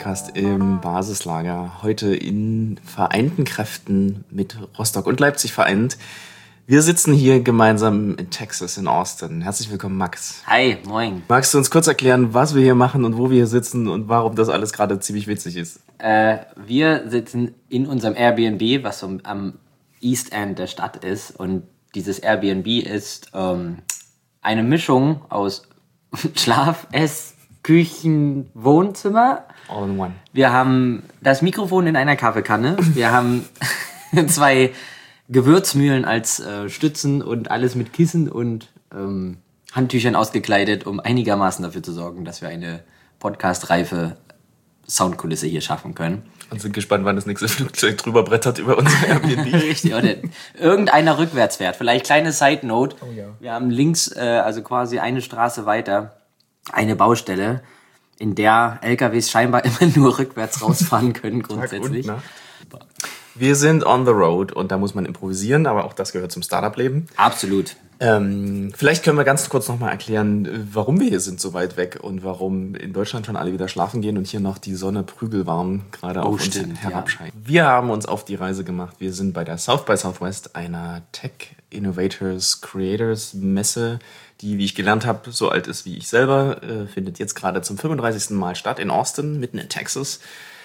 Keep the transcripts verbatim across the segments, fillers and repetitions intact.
Podcast im Basislager. Heute in vereinten Kräften mit Rostock und Leipzig vereint. Wir sitzen hier gemeinsam in Texas, in Austin. Herzlich willkommen, Max. Hi, moin. Magst du uns kurz erklären, was wir hier machen und wo wir hier sitzen und warum das alles gerade ziemlich witzig ist? Äh, wir sitzen in unserem Airbnb, was so am East End der Stadt ist. Und dieses Airbnb ist ähm, eine Mischung aus Schlaf, Ess, Küchen, Wohnzimmer. All in one. Wir haben das Mikrofon in einer Kaffeekanne. Wir haben zwei Gewürzmühlen als äh, Stützen und alles mit Kissen und ähm, Handtüchern ausgekleidet, um einigermaßen dafür zu sorgen, dass wir eine podcastreife Soundkulisse hier schaffen können. Und sind gespannt, wann das nächste Flugzeug drüber brettert über unser Airbnb. Richtig, oder irgendeiner rückwärts fährt. Vielleicht kleine Side-Note. Oh ja. Wir haben links, äh, also quasi eine Straße weiter, eine Baustelle, in der L K Ws scheinbar immer nur rückwärts rausfahren können grundsätzlich. Tag und Nacht. Wir sind on the road und da muss man improvisieren, aber auch das gehört zum Startup-Leben. Absolut. Ähm, vielleicht können wir ganz kurz nochmal erklären, warum wir hier sind so weit weg und warum in Deutschland schon alle wieder schlafen gehen und hier noch die Sonne prügelwarm gerade Oh, auf uns stimmt, herabscheint. Ja. Wir haben uns auf die Reise gemacht. Wir sind bei der South by Southwest, einer Tech Innovators Creators Messe, die, wie ich gelernt habe, so alt ist wie ich selber, äh, findet jetzt gerade zum fünfunddreißigsten Mal statt in Austin, mitten in Texas.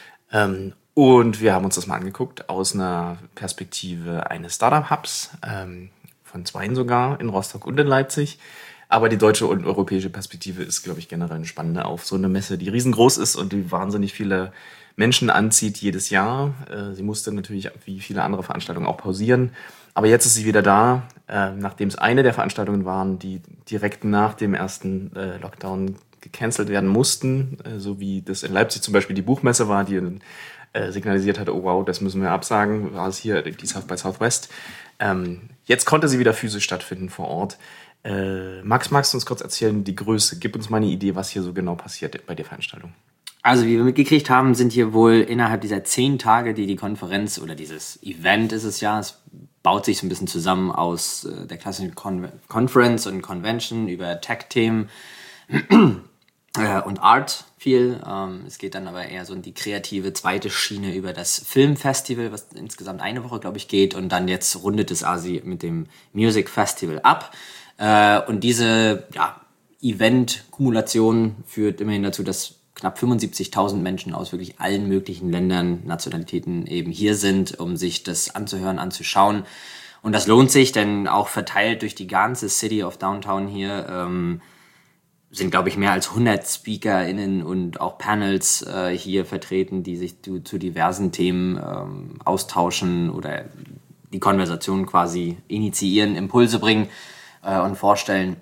Ähm, und wir haben uns das mal angeguckt aus einer Perspektive eines Startup-Hubs, ähm, von zweien sogar, in Rostock und in Leipzig. Aber die deutsche und europäische Perspektive ist, glaube ich, generell eine spannende auf so eine Messe, die riesengroß ist und die wahnsinnig viele Menschen anzieht jedes Jahr. Äh, sie musste natürlich wie viele andere Veranstaltungen auch pausieren. Aber jetzt ist sie wieder da, äh, nachdem es eine der Veranstaltungen waren, die direkt nach dem ersten äh, Lockdown gecancelt werden mussten, äh, so wie das in Leipzig zum Beispiel die Buchmesse war, die äh, signalisiert hat, oh wow, das müssen wir absagen, war es hier die South by Southwest. Ähm, jetzt konnte sie wieder physisch stattfinden vor Ort. Äh, Max, magst du uns kurz erzählen, die Größe? Gib uns mal eine Idee, was hier so genau passiert bei der Veranstaltung. Also wie wir mitgekriegt haben, sind hier wohl innerhalb dieser zehn Tage, die die Konferenz oder dieses Event ist es ja, es baut sich so ein bisschen zusammen aus äh, der klassischen Con- Conference und Convention über Tech-Themen äh, und Art viel. Ähm, es geht dann aber eher so in die kreative zweite Schiene über das Filmfestival, was insgesamt eine Woche, glaube ich, geht. Und dann jetzt rundet es Asi mit dem Music Festival ab. Äh, und diese ja, Event-Kumulation führt immerhin dazu, dass knapp fünfundsiebzigtausend Menschen aus wirklich allen möglichen Ländern, Nationalitäten eben hier sind, um sich das anzuhören, anzuschauen. Und das lohnt sich, denn auch verteilt durch die ganze City of Downtown hier ähm, sind, glaube ich, mehr als hundert SpeakerInnen und auch Panels äh, hier vertreten, die sich zu, zu diversen Themen ähm, austauschen oder die Konversation quasi initiieren, Impulse bringen äh, und vorstellen.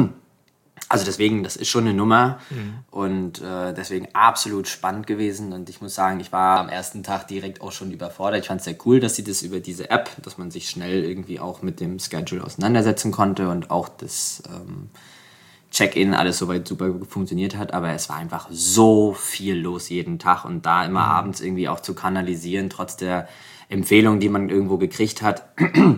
Also deswegen, das ist schon eine Nummer mhm. und äh, deswegen absolut spannend gewesen. Und ich muss sagen, ich war am ersten Tag direkt auch schon überfordert. Ich fand es sehr cool, dass sie das über diese App, dass man sich schnell irgendwie auch mit dem Schedule auseinandersetzen konnte und auch das ähm, Check-in alles soweit super funktioniert hat. Aber es war einfach so viel los jeden Tag und da immer mhm. abends irgendwie auch zu kanalisieren, trotz der Empfehlung, die man irgendwo gekriegt hat,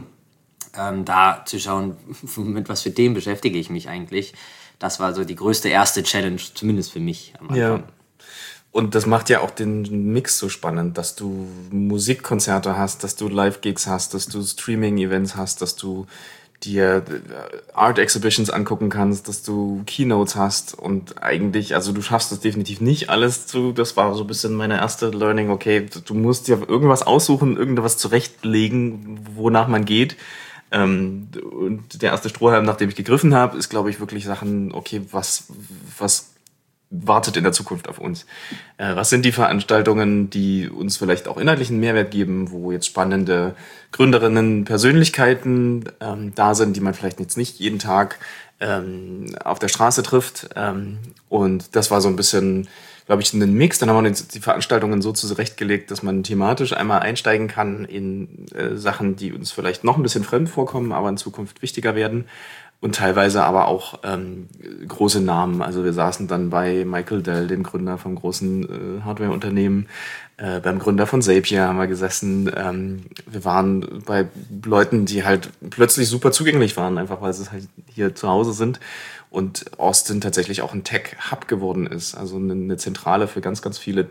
ähm, da zu schauen, mit was für Themen beschäftige ich mich eigentlich. Das war so die größte erste Challenge, zumindest für mich am Anfang. Ja. Und das macht ja auch den Mix so spannend, dass du Musikkonzerte hast, dass du Live-Gigs hast, dass du Streaming-Events hast, dass du dir Art-Exhibitions angucken kannst, dass du Keynotes hast und eigentlich, also du schaffst es definitiv nicht alles zu, das war so ein bisschen meine erste Learning, okay, du musst dir irgendwas aussuchen, irgendwas zurechtlegen, wonach man geht. Ähm, und der erste Strohhalm, nach dem ich gegriffen habe, ist, glaube ich, wirklich Sachen, okay, was, was wartet in der Zukunft auf uns? Äh, was sind die Veranstaltungen, die uns vielleicht auch inhaltlichen Mehrwert geben, wo jetzt spannende Gründerinnen, Persönlichkeiten ähm, da sind, die man vielleicht jetzt nicht jeden Tag ähm, auf der Straße trifft. Ähm, und das war so ein bisschen, glaube ich, ein Mix. Dann haben wir uns die Veranstaltungen so zurechtgelegt, dass man thematisch einmal einsteigen kann in äh, Sachen, die uns vielleicht noch ein bisschen fremd vorkommen, aber in Zukunft wichtiger werden. Und teilweise aber auch ähm, große Namen. Also wir saßen dann bei Michael Dell, dem Gründer vom großen äh, Hardware-Unternehmen. Äh, beim Gründer von Zapier haben wir gesessen. Ähm, wir waren bei Leuten, die halt plötzlich super zugänglich waren, einfach weil sie halt hier zu Hause sind. Und Austin tatsächlich auch ein Tech-Hub geworden ist. Also eine, eine Zentrale für ganz, ganz viele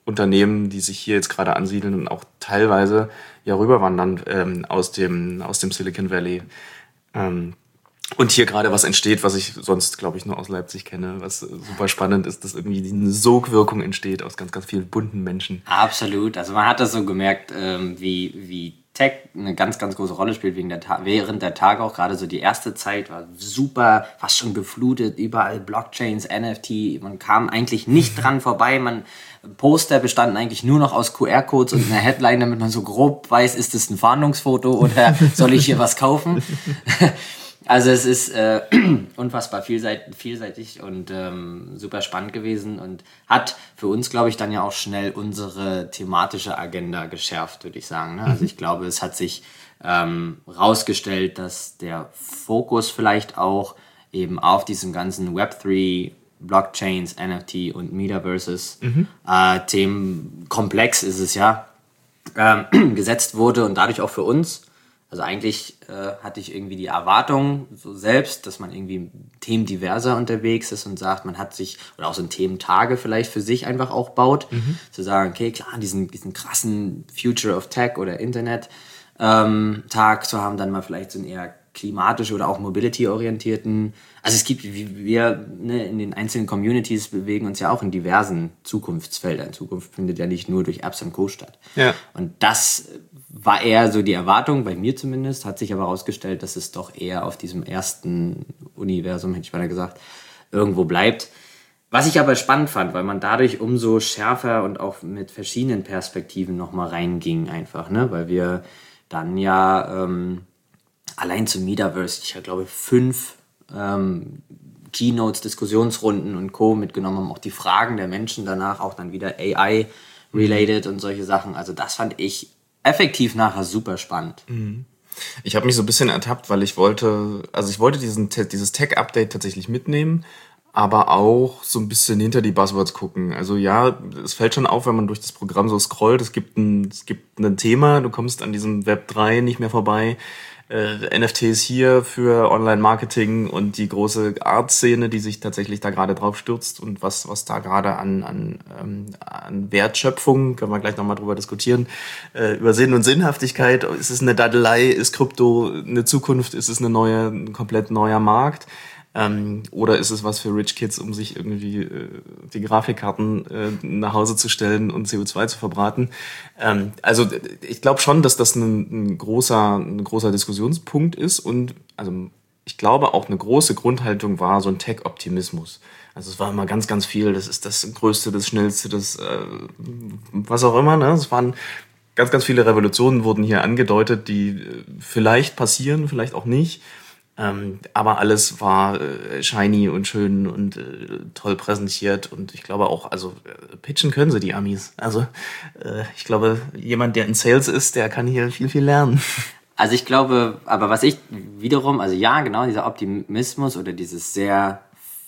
Unternehmen, die sich hier jetzt gerade ansiedeln und auch teilweise ja rüberwandern ähm, aus dem aus dem Silicon Valley. Ähm, und hier gerade was entsteht, was ich sonst, glaube ich, nur aus Leipzig kenne, was super spannend ist, dass irgendwie eine Sogwirkung entsteht aus ganz, ganz vielen bunten Menschen. Absolut. Also man hat das so gemerkt, ähm, wie, wie Tech eine ganz, ganz große Rolle spielt wegen der Ta- während der Tage auch. Gerade so die erste Zeit war super, fast schon geflutet, überall Blockchains, N F T. Man kam eigentlich nicht dran vorbei. Man Poster bestanden eigentlich nur noch aus Q R-Codes und einer Headline, damit man so grob weiß, ist das ein Fahndungsfoto oder soll ich hier was kaufen? Also es ist äh, unfassbar vielseitig, vielseitig und ähm, super spannend gewesen und hat für uns, glaube ich, dann ja auch schnell unsere thematische Agenda geschärft, würde ich sagen. Ne? Also ich glaube, es hat sich ähm, rausgestellt, dass der Fokus vielleicht auch eben auf diesem ganzen Web drei, Blockchains, N F T und Metaverses mhm. äh, Themenkomplex ist es ja, ähm, gesetzt wurde und dadurch auch für uns. Also eigentlich äh, hatte ich irgendwie die Erwartung so selbst, dass man irgendwie themendiverser unterwegs ist und sagt, man hat sich, oder auch so ein Thementage vielleicht für sich einfach auch baut, mhm. zu sagen, okay, klar, diesen, diesen krassen Future of Tech oder Internet ähm, Tag zu haben, dann mal vielleicht so einen eher klimatisch oder auch mobility-orientierten. Also es gibt, wie wir ne, in den einzelnen Communities bewegen uns ja auch in diversen Zukunftsfeldern. Zukunft findet ja nicht nur durch Apps und Co. statt. Ja. Und das war eher so die Erwartung, bei mir zumindest, hat sich aber herausgestellt, dass es doch eher auf diesem ersten Universum, hätte ich mal gesagt, irgendwo bleibt. Was ich aber spannend fand, weil man dadurch umso schärfer und auch mit verschiedenen Perspektiven nochmal reinging einfach, ne? Weil wir dann ja ähm, allein zum Metaverse, ich glaube fünf ähm, Keynotes, Diskussionsrunden und Co. mitgenommen haben, auch die Fragen der Menschen danach, auch dann wieder A I-related und solche Sachen. Also das fand ich effektiv nachher super spannend. Ich habe mich so ein bisschen ertappt, weil ich wollte, also ich wollte diesen, dieses Tech-Update tatsächlich mitnehmen, aber auch so ein bisschen hinter die Buzzwords gucken. Also ja, es fällt schon auf, wenn man durch das Programm so scrollt, es gibt ein, es gibt ein Thema, du kommst an diesem Web drei nicht mehr vorbei. Äh, N F Ts hier für Online-Marketing und die große Art-Szene, die sich tatsächlich da gerade drauf stürzt und was was da gerade an an ähm, an Wertschöpfung, können wir gleich nochmal drüber diskutieren, äh, über Sinn und Sinnhaftigkeit. Ist es eine Daddelei? Ist Krypto eine Zukunft? Ist es eine neue, ein komplett neuer Markt? Ähm, oder ist es was für Rich Kids, um sich irgendwie äh, die Grafikkarten äh, nach Hause zu stellen und C O zwei zu verbraten? Ähm, also ich glaube schon, dass das ein, ein großer ein großer Diskussionspunkt ist und also ich glaube auch eine große Grundhaltung war so ein Tech-Optimismus. Also es war immer ganz, ganz viel, das ist das Größte, das Schnellste, das äh, was auch immer. Ne? Es waren ganz, ganz viele Revolutionen wurden hier angedeutet, die vielleicht passieren, vielleicht auch nicht. Ähm, aber alles war äh, shiny und schön und äh, toll präsentiert und ich glaube auch, also äh, pitchen können sie die Amis. Also äh, ich glaube, jemand, der in Sales ist, der kann hier viel, viel lernen. Also ich glaube, aber was ich wiederum, also ja, genau, dieser Optimismus oder dieses sehr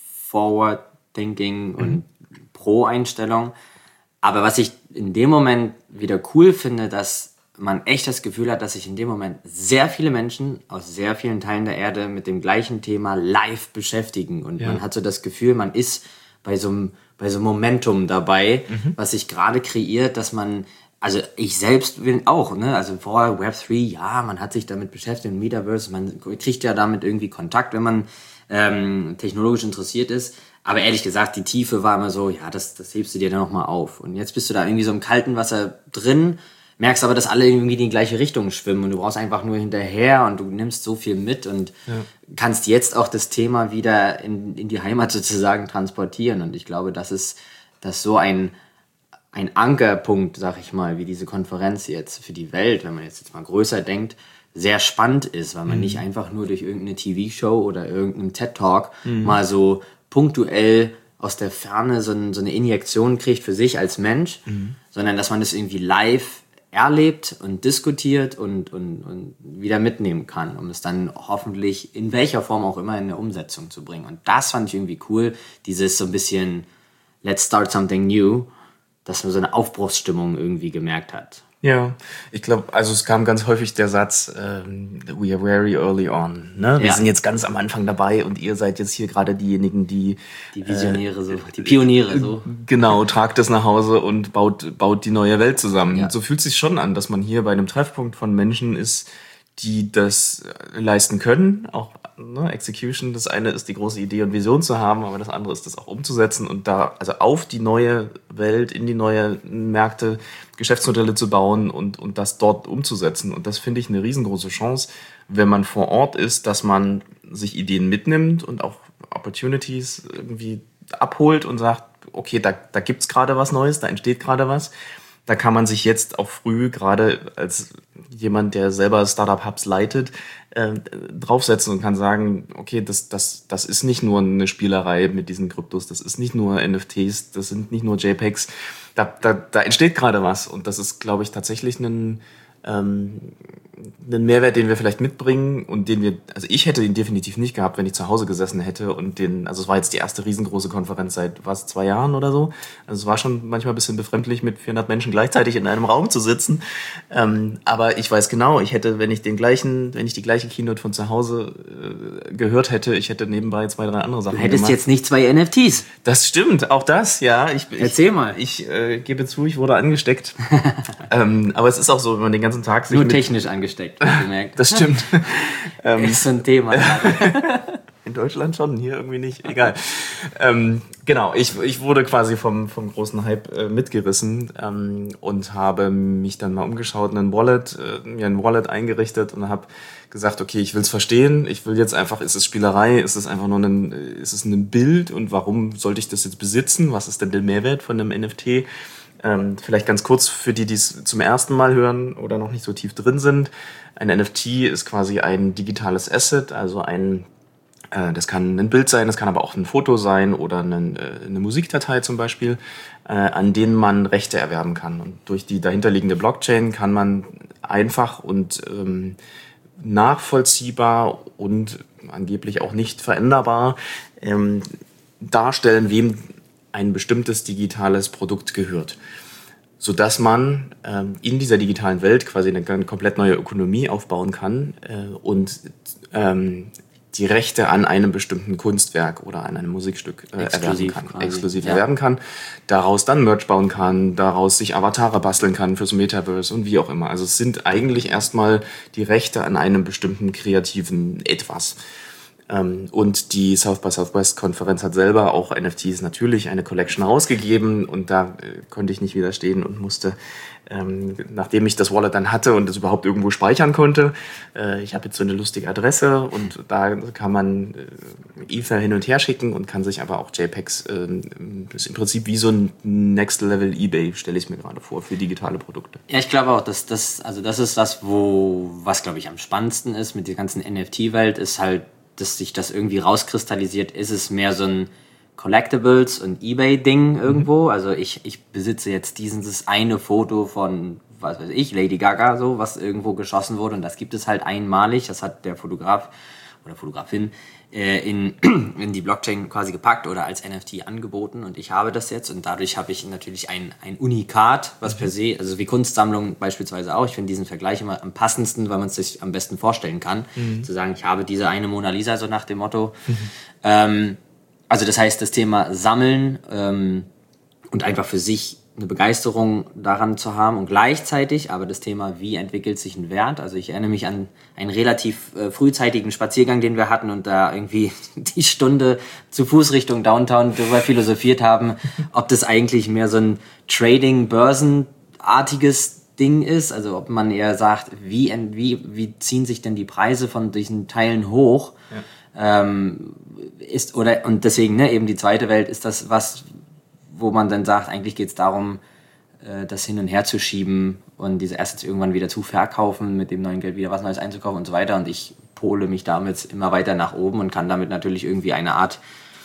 Forward-Thinking und mhm. Pro-Einstellung. Aber was ich in dem Moment wieder cool finde, dass man echt das Gefühl hat, dass sich in dem Moment sehr viele Menschen aus sehr vielen Teilen der Erde mit dem gleichen Thema live beschäftigen. Und ja. man hat so das Gefühl, man ist bei so einem, bei so einem Momentum dabei, mhm. was sich gerade kreiert, dass man, also ich selbst bin auch, ne, also vorher Web drei, ja, man hat sich damit beschäftigt, im Metaverse, man kriegt ja damit irgendwie Kontakt, wenn man ähm, technologisch interessiert ist. Aber ehrlich gesagt, die Tiefe war immer so, ja, das, das hebst du dir dann nochmal auf. Und jetzt bist du da irgendwie so im kalten Wasser drin, merkst aber, dass alle irgendwie in die gleiche Richtung schwimmen und du brauchst einfach nur hinterher und du nimmst so viel mit und ja. kannst jetzt auch das Thema wieder in, in die Heimat sozusagen transportieren. Und ich glaube, das ist, das ist so ein, ein Ankerpunkt, sag ich mal, wie diese Konferenz jetzt für die Welt, wenn man jetzt, jetzt mal größer denkt, sehr spannend ist, weil man mhm. nicht einfach nur durch irgendeine T V-Show oder irgendeinen TED-Talk mhm. mal so punktuell aus der Ferne so, ein, so eine Injektion kriegt für sich als Mensch, mhm. sondern dass man das irgendwie live erlebt und diskutiert und, und, und wieder mitnehmen kann, um es dann hoffentlich in welcher Form auch immer in eine Umsetzung zu bringen. Und das fand ich irgendwie cool, dieses so ein bisschen Let's start something new, dass man so eine Aufbruchsstimmung irgendwie gemerkt hat. Ja, ich glaube, also es kam ganz häufig der Satz, ähm, we are very early on. Ne? Wir Ja. sind jetzt ganz am Anfang dabei und ihr seid jetzt hier gerade diejenigen, die Die Visionäre, äh, so, die Pioniere. so. Genau, tragt es nach Hause und baut, baut die neue Welt zusammen. Ja. So fühlt es sich schon an, dass man hier bei einem Treffpunkt von Menschen ist, die das leisten können, auch ne, Execution. Das eine ist die große Idee und Vision zu haben, aber das andere ist das auch umzusetzen und da also auf die neue Welt, in die neue Märkte Geschäftsmodelle zu bauen und, und das dort umzusetzen. Und das finde ich eine riesengroße Chance, wenn man vor Ort ist, dass man sich Ideen mitnimmt und auch Opportunities irgendwie abholt und sagt, okay, da, da gibt's gerade was Neues, da entsteht gerade was. Da kann man sich jetzt auch früh, gerade als jemand, der selber Startup-Hubs leitet, äh, draufsetzen und kann sagen, okay, das, das, das ist nicht nur eine Spielerei mit diesen Kryptos, das ist nicht nur N F Ts, das sind nicht nur JPEGs, da, da, da entsteht gerade was. Und das ist, glaube ich, tatsächlich ein, ähm, einen Mehrwert, den wir vielleicht mitbringen und den wir, also ich hätte ihn definitiv nicht gehabt, wenn ich zu Hause gesessen hätte und den, also es war jetzt die erste riesengroße Konferenz seit, was, zwei Jahren oder so. Also es war schon manchmal ein bisschen befremdlich, mit vierhundert Menschen gleichzeitig in einem Raum zu sitzen. Ähm, aber ich weiß genau, ich hätte, wenn ich den gleichen, wenn ich die gleiche Keynote von zu Hause äh, gehört hätte, ich hätte nebenbei zwei, drei andere Sachen Du hättest gemacht. jetzt nicht zwei N F Ts. Das stimmt, auch das, ja. Ich, Erzähl ich, mal. Ich äh, gebe zu, ich wurde angesteckt. ähm, aber es ist auch so, wenn man den ganzen Tag sich Nur mit, technisch angesteckt, gemerkt. das stimmt. ähm, Ist so ein Thema. in Deutschland schon, hier irgendwie nicht. Egal. ähm, genau, ich, ich wurde quasi vom, vom großen Hype äh, mitgerissen ähm, und habe mich dann mal umgeschaut, ein Wallet, äh, mir ein Wallet eingerichtet und habe gesagt, okay, ich will es verstehen. Ich will jetzt einfach, ist es Spielerei? Ist es einfach nur ein, ist es ein Bild? Und warum sollte ich das jetzt besitzen? Was ist denn der Mehrwert von einem N F T? Ähm, vielleicht ganz kurz für die, die es zum ersten Mal hören oder noch nicht so tief drin sind. Ein N F T ist quasi ein digitales Asset, also ein, äh, das kann ein Bild sein, das kann aber auch ein Foto sein oder eine, äh, eine Musikdatei zum Beispiel, äh, an denen man Rechte erwerben kann. Und durch die dahinterliegende Blockchain kann man einfach und ähm, nachvollziehbar und angeblich auch nicht veränderbar ähm, darstellen, wem ein bestimmtes digitales Produkt gehört, sodass man ähm, in dieser digitalen Welt quasi eine komplett neue Ökonomie aufbauen kann äh, und ähm, die Rechte an einem bestimmten Kunstwerk oder an einem Musikstück äh, erwerben kann, quasi. exklusiv Ja. erwerben kann, daraus dann Merch bauen kann, daraus sich Avatare basteln kann fürs Metaverse und wie auch immer. Also es sind eigentlich erstmal die Rechte an einem bestimmten kreativen Etwas. Und die South by Southwest Konferenz hat selber auch N F Ts natürlich eine Collection rausgegeben und da äh, konnte ich nicht widerstehen und musste, ähm, nachdem ich das Wallet dann hatte und es überhaupt irgendwo speichern konnte, äh, ich habe jetzt so eine lustige Adresse und da kann man äh, Ether hin und her schicken und kann sich aber auch JPEGs, äh, ist im Prinzip wie so ein Next Level eBay, stelle ich mir gerade vor, für digitale Produkte. Ja, ich glaube auch, dass das, also das ist das, wo, was glaube ich am spannendsten ist mit der ganzen N F T-Welt, ist halt, dass sich das irgendwie rauskristallisiert, ist es mehr so ein Collectibles- und Ebay-Ding irgendwo. Mhm. Also ich, ich besitze jetzt dieses eine Foto von, was weiß ich, Lady Gaga, so, was irgendwo geschossen wurde und das gibt es halt einmalig. Das hat der Fotograf oder Fotografin äh, in, in die Blockchain quasi gepackt oder als N F T angeboten und ich habe das jetzt und dadurch habe ich natürlich ein, ein Unikat, was per se, also wie Kunstsammlung beispielsweise auch, ich finde diesen Vergleich immer am passendsten, weil man es sich am besten vorstellen kann, mhm. zu sagen, ich habe diese eine Mona Lisa, so nach dem Motto. Mhm. Ähm, also das heißt, das Thema Sammeln ähm, und einfach für sich eine Begeisterung daran zu haben und gleichzeitig aber das Thema, wie entwickelt sich ein Wert. Also ich erinnere mich an einen relativ äh, frühzeitigen Spaziergang, den wir hatten und da irgendwie die Stunde zu Fuß Richtung Downtown darüber philosophiert haben, ob das eigentlich mehr so ein Trading-Börsenartiges Ding ist, also ob man eher sagt, wie, wie, wie ziehen sich denn die Preise von diesen Teilen hoch, ja. ähm, ist, oder, und deswegen, ne, eben die zweite Welt ist das was, wo man dann sagt, eigentlich geht es darum, äh, das hin und her zu schieben und diese Assets irgendwann wieder zu verkaufen, mit dem neuen Geld wieder was Neues einzukaufen und so weiter. Und ich pole mich damit immer weiter nach oben und kann damit natürlich irgendwie eine Art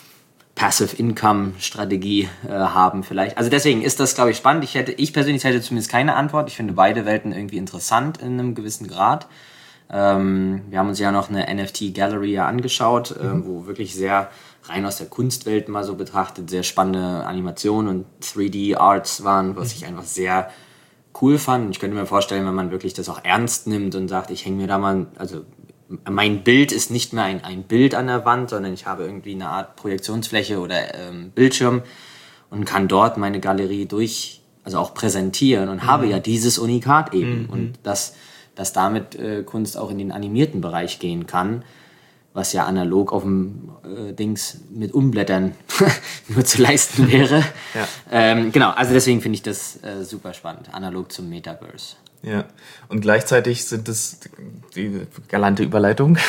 Passive-Income-Strategie äh, haben vielleicht. Also deswegen ist das, glaube ich, spannend. Ich hätte, ich persönlich hätte zumindest keine Antwort. Ich finde beide Welten irgendwie interessant in einem gewissen Grad. Ähm, wir haben uns ja noch eine N F T-Gallery ja angeschaut, mhm. äh, wo wirklich sehr rein aus der Kunstwelt mal so betrachtet, sehr spannende Animationen und drei D Arts waren, was ich einfach sehr cool fand. Ich könnte mir vorstellen, wenn man wirklich das auch ernst nimmt und sagt, ich hänge mir da mal, also mein Bild ist nicht mehr ein, ein Bild an der Wand, sondern ich habe irgendwie eine Art Projektionsfläche oder ähm, Bildschirm und kann dort meine Galerie durch, also auch präsentieren und mhm. habe ja dieses Unikat eben. Mhm. Und dass, dass damit äh, Kunst auch in den animierten Bereich gehen kann, was ja analog auf dem äh, Dings mit Umblättern nur zu leisten wäre. Ja. Ähm, genau, also deswegen finde ich das äh, super spannend, analog zum Metaverse. Ja, und gleichzeitig sind es, die galante Überleitung,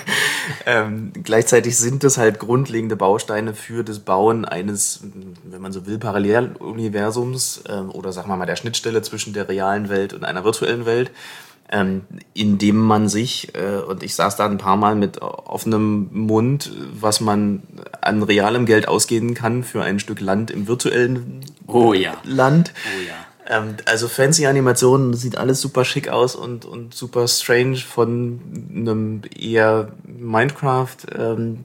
ähm, gleichzeitig sind es halt grundlegende Bausteine für das Bauen eines, wenn man so will, Paralleluniversums äh, oder sagen wir mal der Schnittstelle zwischen der realen Welt und einer virtuellen Welt, ähm, indem man sich, äh, und ich saß da ein paar Mal mit offenem Mund, was man an realem Geld ausgeben kann für ein Stück Land im virtuellen oh, ja. Land. Oh ja. Also fancy Animationen, sieht alles super schick aus und, und super strange von einem eher Minecraft ähm,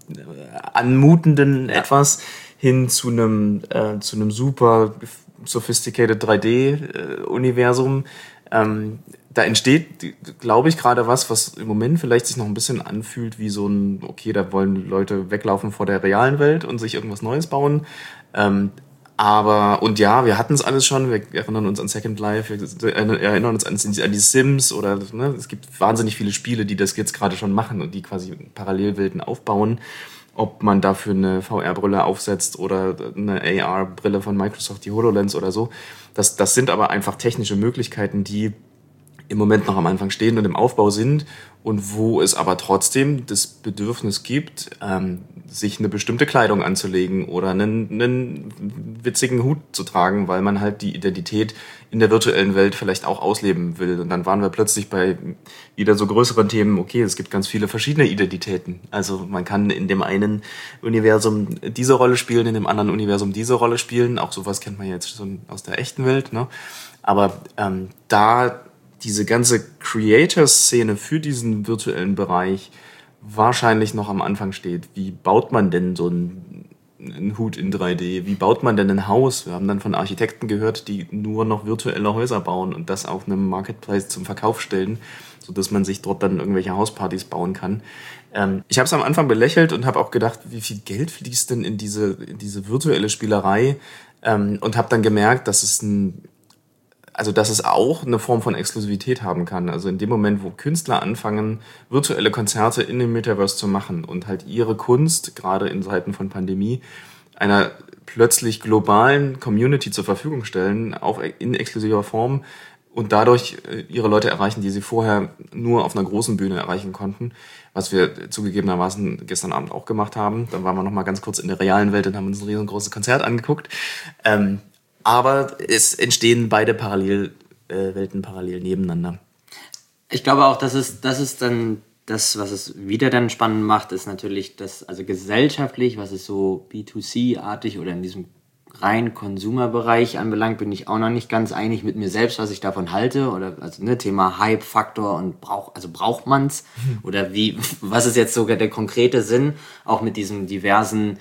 anmutenden ja. etwas hin zu einem, äh, zu einem super sophisticated drei D-Universum. Ähm, da entsteht, glaube ich, gerade was, was im Moment vielleicht sich noch ein bisschen anfühlt wie so ein, okay, da wollen Leute weglaufen vor der realen Welt und sich irgendwas Neues bauen. Ähm, Aber, und ja, wir hatten es alles schon, wir erinnern uns an Second Life, wir erinnern uns an, an die Sims oder, ne, es gibt wahnsinnig viele Spiele, die das jetzt gerade schon machen und die quasi Parallelwelten aufbauen. Ob man dafür eine V R-Brille aufsetzt oder eine A R-Brille von Microsoft, die HoloLens oder so. Das, das sind aber einfach technische Möglichkeiten, die im Moment noch am Anfang stehen und im Aufbau sind und wo es aber trotzdem das Bedürfnis gibt, ähm, sich eine bestimmte Kleidung anzulegen oder einen, einen witzigen Hut zu tragen, weil man halt die Identität in der virtuellen Welt vielleicht auch ausleben will. Und dann waren wir plötzlich bei wieder so größeren Themen, okay, es gibt ganz viele verschiedene Identitäten. Also man kann in dem einen Universum diese Rolle spielen, in dem anderen Universum diese Rolle spielen. Auch sowas kennt man jetzt schon aus der echten Welt, ne? Aber ähm, da diese ganze Creator-Szene für diesen virtuellen Bereich wahrscheinlich noch am Anfang steht. Wie baut man denn so einen, einen Hut in drei D? Wie baut man denn ein Haus? Wir haben dann von Architekten gehört, die nur noch virtuelle Häuser bauen und das auf einem Marketplace zum Verkauf stellen, sodass man sich dort dann irgendwelche Hauspartys bauen kann. Ähm, ich habe es am Anfang belächelt und habe auch gedacht, wie viel Geld fließt denn in diese, in diese virtuelle Spielerei? Ähm, und habe dann gemerkt, dass es ein Also, dass es auch eine Form von Exklusivität haben kann. Also in dem Moment, wo Künstler anfangen, virtuelle Konzerte in dem Metaverse zu machen und halt ihre Kunst, gerade in Zeiten von Pandemie, einer plötzlich globalen Community zur Verfügung stellen, auch in exklusiver Form und dadurch ihre Leute erreichen, die sie vorher nur auf einer großen Bühne erreichen konnten, was wir zugegebenermaßen gestern Abend auch gemacht haben. Dann waren wir noch mal ganz kurz in der realen Welt und haben uns ein riesengroßes Konzert angeguckt. Ähm, Aber es entstehen beide Parallelwelten äh, Welten parallel nebeneinander. Ich glaube auch, dass es, das ist dann das, was es wieder dann spannend macht, ist natürlich das, also gesellschaftlich, was es so B zwei C-artig oder in diesem rein Consumer-Bereich anbelangt, bin ich auch noch nicht ganz einig mit mir selbst, was ich davon halte. Oder also ne, Thema Hype-Faktor und brauch, also braucht man's? Hm. Oder wie, was ist jetzt sogar der konkrete Sinn, auch mit diesen diversen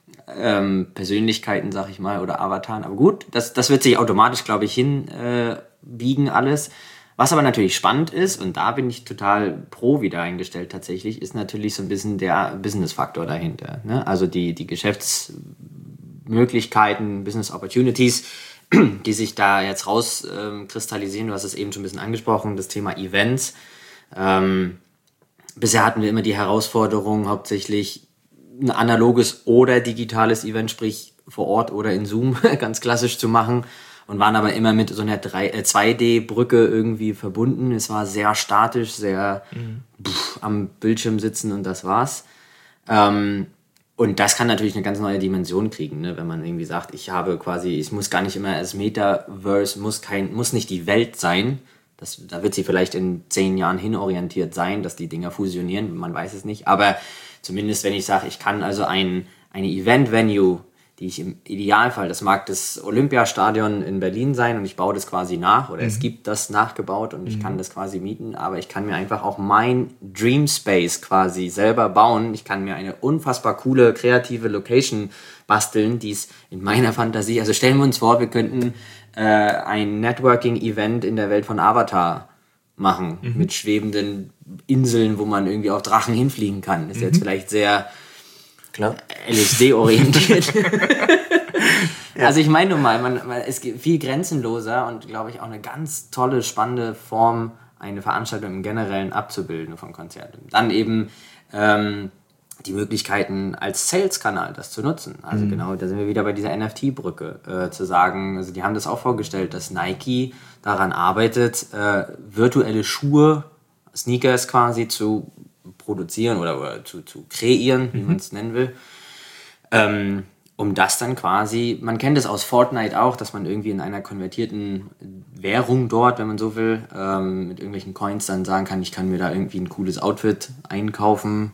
Ähm, Persönlichkeiten, sag ich mal, oder Avataren. Aber gut, das, das wird sich automatisch, glaube ich, hinbiegen äh, alles. Was aber natürlich spannend ist, und da bin ich total pro wieder eingestellt tatsächlich, ist natürlich so ein bisschen der Business-Faktor dahinter. Ne? Also die, die Geschäftsmöglichkeiten, Business Opportunities, die sich da jetzt rauskristallisieren. Ähm, du hast es eben schon ein bisschen angesprochen, das Thema Events. Ähm, bisher hatten wir immer die Herausforderung, hauptsächlich ein analoges oder digitales Event, sprich vor Ort oder in Zoom, ganz klassisch zu machen und waren aber immer mit so einer zwei D-Brücke irgendwie verbunden. Es war sehr statisch, sehr mhm. pff, am Bildschirm sitzen und das war's. Ähm, und das kann natürlich eine ganz neue Dimension kriegen, ne? Wenn man irgendwie sagt, ich habe quasi, ich muss gar nicht immer als Metaverse, muss kein, muss nicht die Welt sein. Das, da wird sie vielleicht in zehn Jahren hinorientiert sein, dass die Dinger fusionieren, man weiß es nicht, aber zumindest wenn ich sage, ich kann also ein, eine Event-Venue, die ich im Idealfall, das mag das Olympiastadion in Berlin sein und ich baue das quasi nach oder mhm. es gibt das nachgebaut und ich mhm. kann das quasi mieten, aber ich kann mir einfach auch mein Dream Space quasi selber bauen. Ich kann mir eine unfassbar coole, kreative Location basteln, die es in meiner Fantasie, also stellen wir uns vor, wir könnten äh, ein Networking-Event in der Welt von Avatar machen, mhm. mit schwebenden Inseln, wo man irgendwie auch Drachen hinfliegen kann. Das ist mhm. jetzt vielleicht sehr Klar. L S D-orientiert. Ja. Also ich meine nur mal, man, man, es gibt viel grenzenloser und, glaube ich, auch eine ganz tolle, spannende Form, eine Veranstaltung im Generellen abzubilden von Konzerten. Dann eben ähm, die Möglichkeiten als Sales-Kanal das zu nutzen. Also mhm. genau, da sind wir wieder bei dieser N F T-Brücke, äh, zu sagen, also die haben das auch vorgestellt, dass Nike daran arbeitet, äh, virtuelle Schuhe, Sneakers quasi zu produzieren oder, oder zu, zu kreieren, wie mhm. man es nennen will. Ähm, um das dann quasi, man kennt es aus Fortnite auch, dass man irgendwie in einer konvertierten Währung dort, wenn man so will, ähm, mit irgendwelchen Coins dann sagen kann, ich kann mir da irgendwie ein cooles Outfit einkaufen,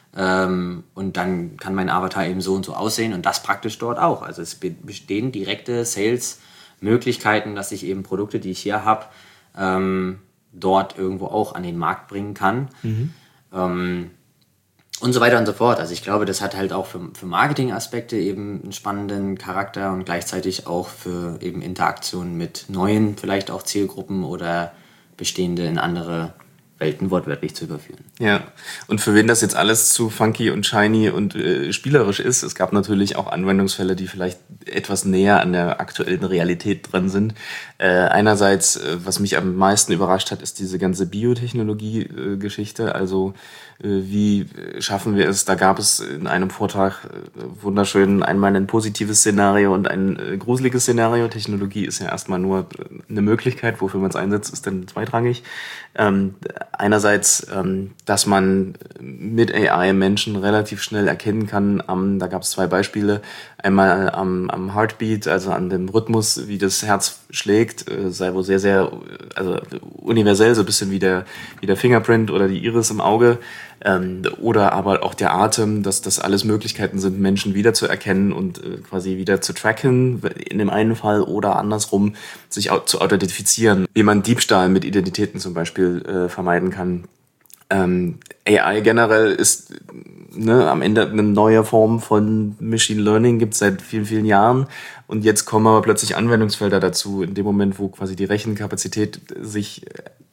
ähm, und dann kann mein Avatar eben so und so aussehen und das praktisch dort auch. Also es bestehen direkte Sales-Möglichkeiten, dass ich eben Produkte, die ich hier habe, ähm, dort irgendwo auch an den Markt bringen kann. Mhm. Ähm, Und so weiter und so fort. Also ich glaube, das hat halt auch für, für Marketing-Aspekte eben einen spannenden Charakter und gleichzeitig auch für eben Interaktionen mit neuen, vielleicht auch Zielgruppen oder bestehende in andere Welten wortwörtlich zu überführen. Ja, und für wen das jetzt alles zu funky und shiny und äh, spielerisch ist, es gab natürlich auch Anwendungsfälle, die vielleicht etwas näher an der aktuellen Realität dran sind. Äh, einerseits, äh, was mich am meisten überrascht hat, ist diese ganze Biotechnologie-Geschichte. Äh, also äh, wie schaffen wir es? Da gab es in einem Vortrag äh, wunderschön einmal ein positives Szenario und ein äh, gruseliges Szenario. Technologie ist ja erstmal nur eine Möglichkeit, wofür man es einsetzt, ist dann zweitrangig. Ähm, einerseits, ähm, dass man mit A I Menschen relativ schnell erkennen kann, ähm, da gab es zwei Beispiele, einmal am, am Heartbeat, also an dem Rhythmus, wie das Herz schlägt, äh, sei wohl sehr, sehr, also universell, so ein bisschen wie der, wie der Fingerprint oder die Iris im Auge, ähm, oder aber auch der Atem, dass das alles Möglichkeiten sind, Menschen wiederzuerkennen und äh, quasi wieder zu tracken, in dem einen Fall, oder andersrum, sich au- zu identifizieren, wie man Diebstahl mit Identitäten zum Beispiel äh, vermeiden kann. Ähm, A I generell ist ne, am Ende eine neue Form von Machine Learning, gibt es seit vielen, vielen Jahren. Und jetzt kommen aber plötzlich Anwendungsfelder dazu, in dem Moment, wo quasi die Rechenkapazität sich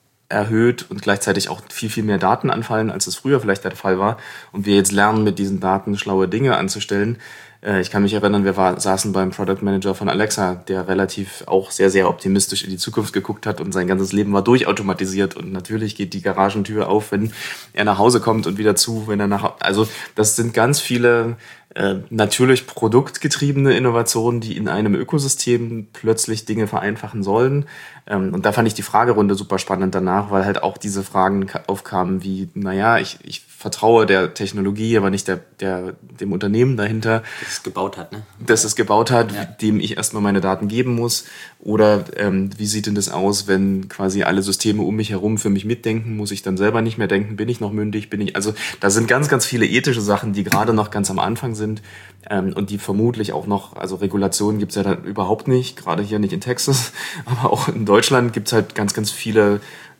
erhöht und gleichzeitig auch viel, viel mehr Daten anfallen, als es früher vielleicht der Fall war. Und wir jetzt lernen, mit diesen Daten schlaue Dinge anzustellen. Ich kann mich erinnern, wir war, saßen beim Product Manager von Alexa, der relativ auch sehr, sehr optimistisch in die Zukunft geguckt hat und sein ganzes Leben war durchautomatisiert und natürlich geht die Garagentür auf, wenn er nach Hause kommt und wieder zu, wenn er nach, also das sind ganz viele äh, natürlich produktgetriebene Innovationen, die in einem Ökosystem plötzlich Dinge vereinfachen sollen. Ähm, und da fand ich die Fragerunde super spannend danach, weil halt auch diese Fragen aufkamen wie, naja, ich, ich vertraue der Technologie, aber nicht der, der, dem Unternehmen dahinter. Das es gebaut hat, ne? Das es gebaut hat, ja. dem ich erstmal meine Daten geben muss. Oder ähm, wie sieht denn das aus, wenn quasi alle Systeme um mich herum für mich mitdenken? Muss ich dann selber nicht mehr denken? Bin ich noch mündig? Bin ich, also da sind ganz, ganz viele ethische Sachen, die gerade noch ganz am Anfang sind ähm, und die vermutlich auch noch, also Regulationen gibt's ja dann überhaupt nicht, gerade hier nicht in Texas, aber auch in Deutschland gibt's halt ganz, ganz viele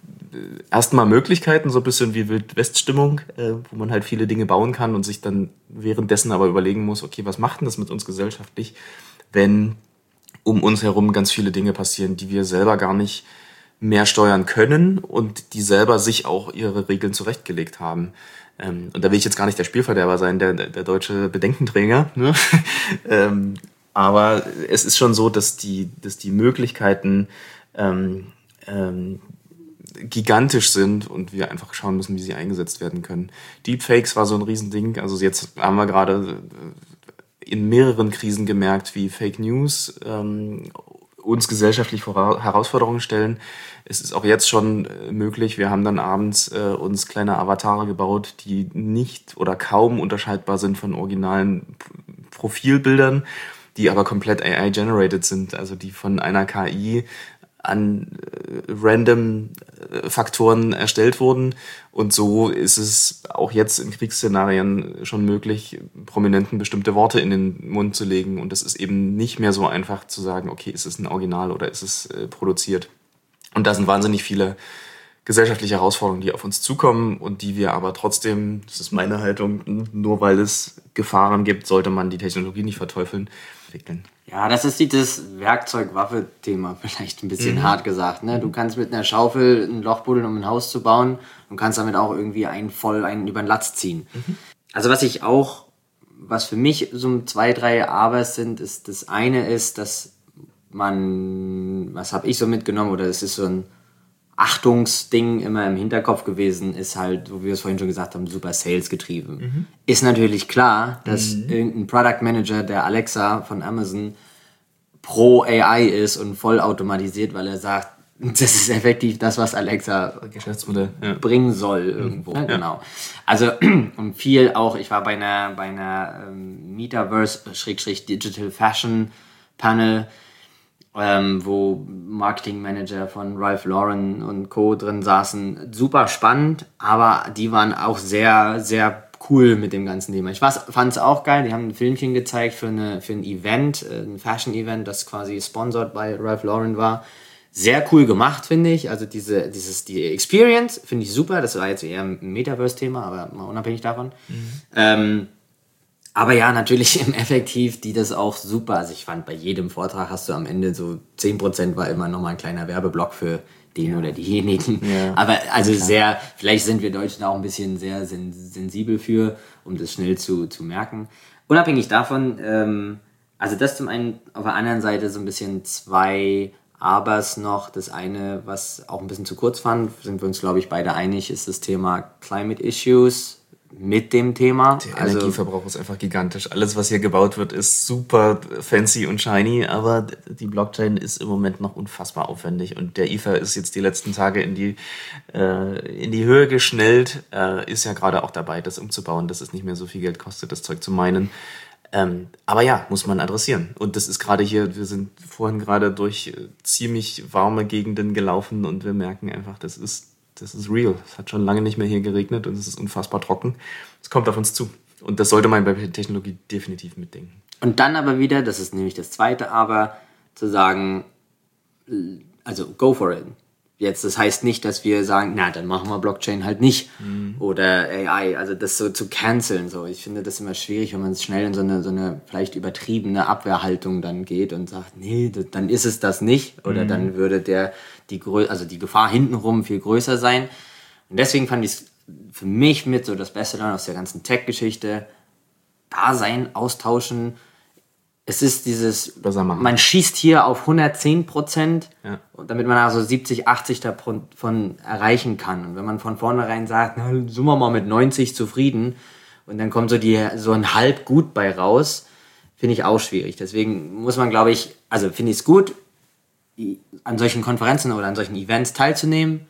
erstmal Möglichkeiten, so ein bisschen wie Wild-West-Stimmung, äh, wo man halt viele Dinge bauen kann und sich dann währenddessen aber überlegen muss, okay, was macht denn das mit uns gesellschaftlich, wenn um uns herum ganz viele Dinge passieren, die wir selber gar nicht mehr steuern können und die selber sich auch ihre Regeln zurechtgelegt haben. Ähm, und da will ich jetzt gar nicht der Spielverderber sein, der, der, der deutsche Bedenkenträger, ne? ähm, aber es ist schon so, dass die, dass die Möglichkeiten ähm, ähm, gigantisch sind und wir einfach schauen müssen, wie sie eingesetzt werden können. Deepfakes war so ein Riesending. Also jetzt haben wir gerade in mehreren Krisen gemerkt, wie Fake News ähm, uns gesellschaftlich vor Herausforderungen stellen. Es ist auch jetzt schon äh, möglich. Wir haben dann abends äh, uns kleine Avatare gebaut, die nicht oder kaum unterscheidbar sind von originalen Profilbildern, die aber komplett A I-generated sind, also die von einer K I an äh, random äh, Faktoren erstellt wurden. Und so ist es auch jetzt in Kriegsszenarien schon möglich, Prominenten bestimmte Worte in den Mund zu legen. Und es ist eben nicht mehr so einfach zu sagen, okay, ist es ein Original oder ist es äh, produziert. Und da sind wahnsinnig viele gesellschaftliche Herausforderungen, die auf uns zukommen und die wir aber trotzdem, das ist meine Haltung, nur weil es Gefahren gibt, sollte man die Technologie nicht verteufeln. entwickeln. Ja, das ist dieses Werkzeug-Waffe-Thema vielleicht ein bisschen mhm. hart gesagt. Ne? Du kannst mit einer Schaufel ein Loch buddeln, um ein Haus zu bauen und kannst damit auch irgendwie einen voll einen über den Latz ziehen. Mhm. Also was ich auch, was für mich so zwei, drei Abers sind, ist, das eine ist, dass man, was habe ich so mitgenommen, oder es ist so ein Achtungsding immer im Hinterkopf gewesen, ist halt, wo wir es vorhin schon gesagt haben, super Sales getrieben. Mhm. Ist natürlich klar, dass mhm. irgendein Product Manager der Alexa von Amazon pro A I ist und voll automatisiert, weil er sagt, das ist effektiv das, was Alexa Geschäftsmodell ja. bringen soll irgendwo. Mhm. Ja. Genau. Also und viel auch, ich war bei einer bei einer ähm, Metaverse-Digital Fashion Panel, Ähm, wo Marketingmanager von Ralph Lauren und Co. drin saßen. Super spannend, aber die waren auch sehr, sehr cool mit dem ganzen Thema. Ich fand es auch geil, die haben ein Filmchen gezeigt für, eine, für ein Event, ein Fashion-Event, das quasi sponsored bei Ralph Lauren war. Sehr cool gemacht, finde ich. Also diese, dieses, die Experience finde ich super. Das war jetzt eher ein Metaverse-Thema, aber mal unabhängig davon. Mhm. Ähm, Aber ja, natürlich im Effektiv, die das auch super. Also ich fand, bei jedem Vortrag hast du am Ende so zehn Prozent war immer nochmal ein kleiner Werbeblock für den ja. oder diejenigen. Ja. Aber also Klar. sehr, vielleicht sind wir Deutschen auch ein bisschen sehr sen- sensibel für, um das schnell zu, zu merken. Unabhängig davon, ähm, also das zum einen, auf der anderen Seite so ein bisschen zwei Abers noch. Das eine, was auch ein bisschen zu kurz fand, sind wir uns, glaube ich, beide einig, ist das Thema Climate Issues mit dem Thema. Der also, Energieverbrauch ist einfach gigantisch. Alles, was hier gebaut wird, ist super fancy und shiny, aber die Blockchain ist im Moment noch unfassbar aufwendig und der Ether ist jetzt die letzten Tage in die, äh, in die Höhe geschnellt, äh, ist ja gerade auch dabei, das umzubauen, dass es nicht mehr so viel Geld kostet, das Zeug zu meinen. Ähm, aber ja, muss man adressieren. Und das ist gerade hier, wir sind vorhin gerade durch äh, ziemlich warme Gegenden gelaufen und wir merken einfach, das ist Das ist real. Es hat schon lange nicht mehr hier geregnet und es ist unfassbar trocken. Es kommt auf uns zu. Und das sollte man bei Technologie definitiv mitdenken. Und dann aber wieder, das ist nämlich das Zweite, aber zu sagen, also go for it. Jetzt, das heißt nicht, dass wir sagen, na, dann machen wir Blockchain halt nicht. Mhm. Oder A I, also das so zu canceln. So. Ich finde das immer schwierig, wenn man schnell in so eine, so eine vielleicht übertriebene Abwehrhaltung dann geht und sagt, nee, das, dann ist es das nicht. Oder mhm. dann würde der, die, Grö- also die Gefahr hintenrum viel größer sein. Und deswegen fand ich es für mich mit so das Beste dann aus der ganzen Tech-Geschichte, da sein, austauschen. Es ist dieses, man schießt hier auf hundertzehn Prozent, ja. damit man also siebzig, achtzig davon erreichen kann. Und wenn man von vornherein sagt, na, sind wir mal mit neunzig zufrieden und dann kommt so, die, so ein halb gut bei raus, finde ich auch schwierig. Deswegen muss man, glaube ich, also finde ich es gut, an solchen Konferenzen oder an solchen Events teilzunehmen